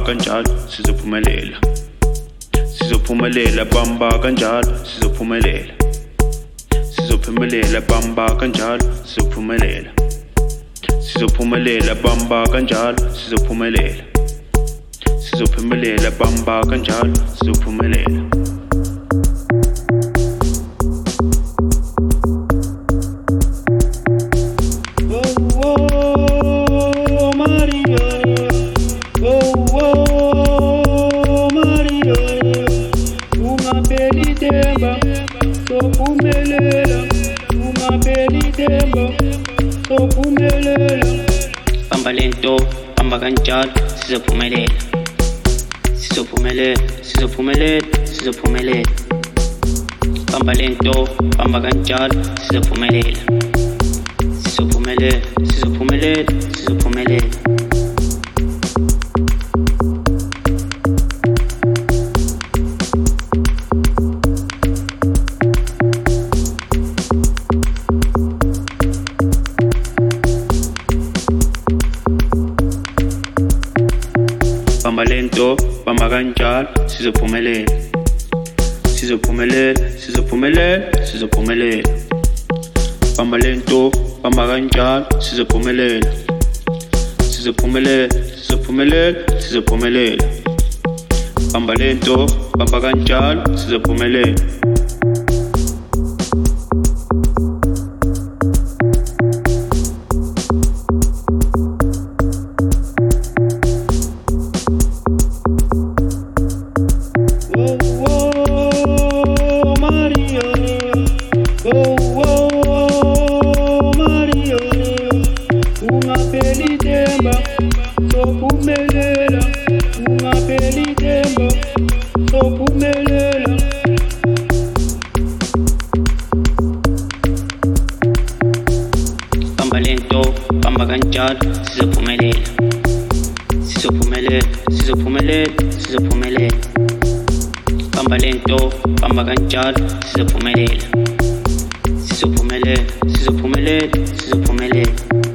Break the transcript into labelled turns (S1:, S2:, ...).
S1: kanjalo sizophumelela. Sizophumelela bamba kanjalo sizophumelela. Sizophumelela bamba kanjalo sizophumelela. Sizophumelela bamba kanjalo sizophumelela. Sizophumelela bamba kanjalo sizophumelela.
S2: Bamba lento, bamba kanjalo, sizophumelela. Sizophumelela, sizophumelela, sizophumelela. Bamba lento, bamba kanjalo, sizophumelela. Sizophumelela, sizophumelela, sizophumelela.
S1: Bamba lento, bamba kanjalo, sizophumelela. Sizophumelela, sizophumelela, sizophumelela. Bamba lento, bamba kanjalo, sizophumelela. Sizophumelela, sizophumelela, sizophumelela. Bamba lento, bamba kanjalo, sizophumelela.
S2: Bamba lento, bamba kanjalo, sizophumelela. Sizophumelela, sizophumelela, sizophumelela. Bamba lento, bamba kanjalo, sizophumelela. Sizophumelela, sizophumelela, sizophumelela.